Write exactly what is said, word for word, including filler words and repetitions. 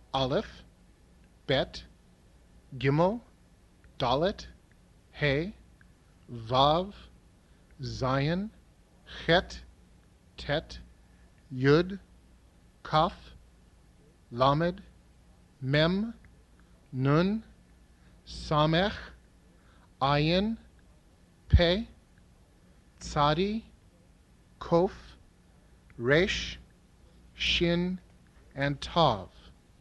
Aleph, Bet, Gimel, Dalet, He, Vav, Zion, Chet, Tet, Yud, Kaf, Lamed, Mem, Nun, Samech, Ayin, Pe, Tzadi, Kof, Resh, Shin, and Tav.